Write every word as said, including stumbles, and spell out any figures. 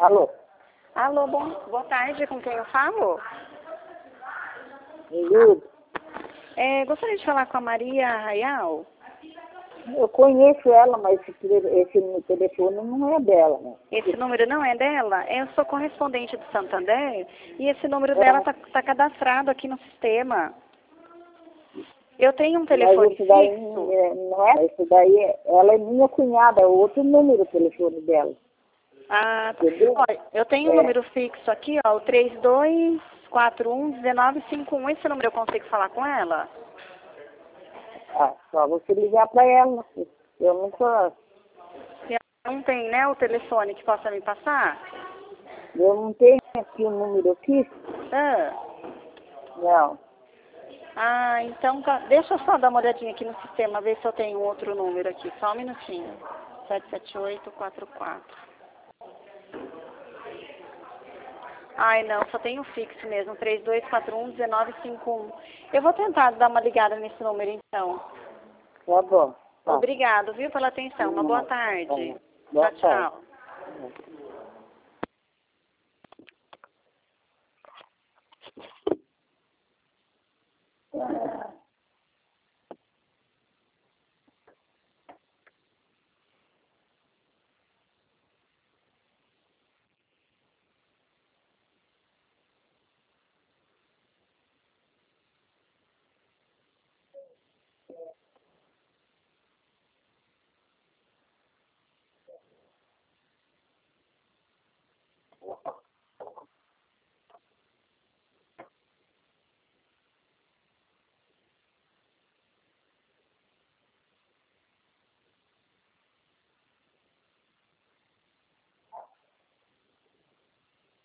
Alô? Alô, bom, boa tarde, com quem eu falo? Lourdes? É, gostaria de falar com a Maria Arraial. Eu conheço ela, mas esse, tele- esse telefone não é dela, né? Esse número não é dela? Eu sou correspondente do Santander e esse número É. dela está tá cadastrado aqui no sistema. Eu tenho um Mas telefone esse daí fixo. é, não é, esse daí, é- ela é minha cunhada, é outro número o telefone dela. Ah, tá. Entendeu? Olha, eu tenho um É. número fixo aqui, ó, o três dois quatro um um nove cinco um. Esse número eu consigo falar com ela? Ah, só você ligar para ela. Eu nunca, Se ela não tem, né, o telefone que possa me passar? eu não tenho aqui o número aqui. Ah. Não. Ah, então tá. Deixa eu só dar uma olhadinha aqui no sistema, ver se eu tenho um outro número aqui. Só um minutinho. sete sete oito quatro quatro. Ai, não, só tenho fixo mesmo. três dois quatro um um nove cinco um. Eu vou tentar dar uma ligada nesse número, então. Tá bom. Tá. Obrigado, viu, pela atenção. Uma boa tarde. Boa Tchau, tarde. tchau. Ah.